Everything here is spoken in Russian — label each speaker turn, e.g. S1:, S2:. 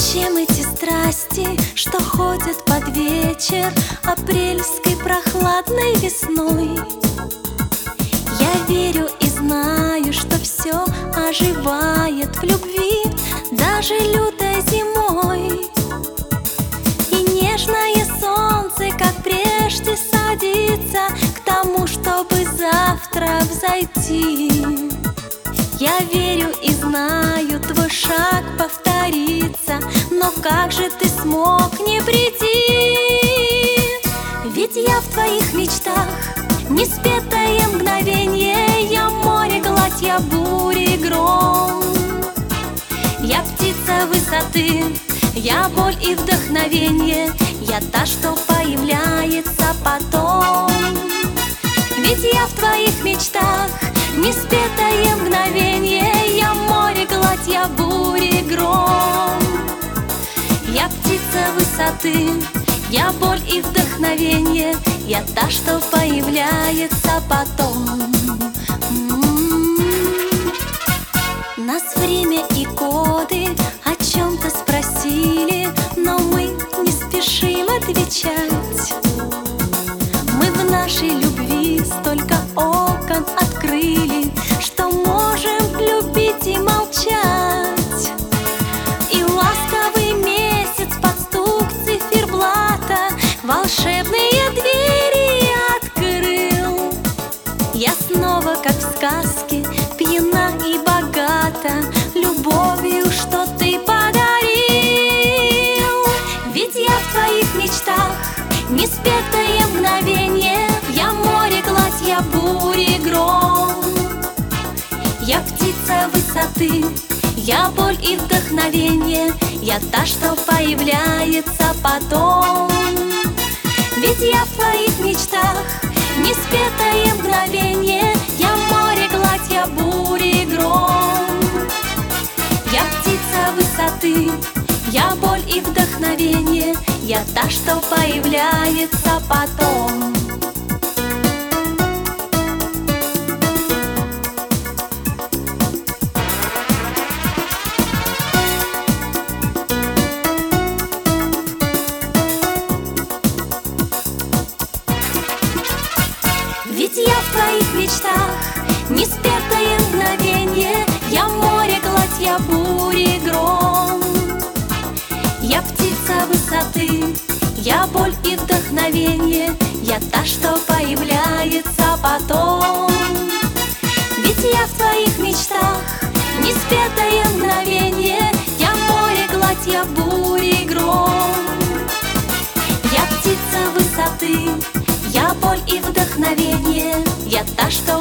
S1: Зачем эти страсти, что ходят под вечер апрельской прохладной весной? Я верю и знаю, что все оживает в любви, даже лютой зимой. И нежное солнце, как прежде, садится к тому, чтобы завтра взойти. Я верю и знаю, твой шаг повторится, но как же ты смог не прийти? Ведь я в твоих мечтах, неспетое мгновенье, я море, гладь, я бури, гром. Я птица высоты, я боль и вдохновенье, я та, что появляется потом. Ведь я в твоих мечтах, неспетое мгновенье, я море, гладь, я бури, гром. Я птица высоты, я боль и вдохновенье, я та, что появляется потом. Нас время и годы о чем-то спросили, но мы не спешим отвечать. Мы в нашей любви столько окон открыли, что можем любить и молчать. И ласковый месяц под стук циферблата волшебные двери открыл. Я снова, как в сказке, пьяна и богата любовью, что ты подарил. Ведь я в твоих мечтах, неспетое мгновенье, я море, гладь, я бури, гром. Я птица высоты, я боль и вдохновенье, я та, что появляется потом. Ведь я в твоих мечтах, неспетое мгновенье, я море, гладь, я бури, гром. Я птица высоты, я боль и вдохновенье, я та, что появляется потом. Ведь я в твоих мечтах, неспетое мгновенье, я море, гладь, я бури, гром. Я птица высоты, я боль и вдохновенье, я та, что появляется потом. Ведь я в твоих мечтах, неспетое мгновенье, я море, гладь, я бури, гром. Я птица высоты, я боль и вдохновенье, я та, что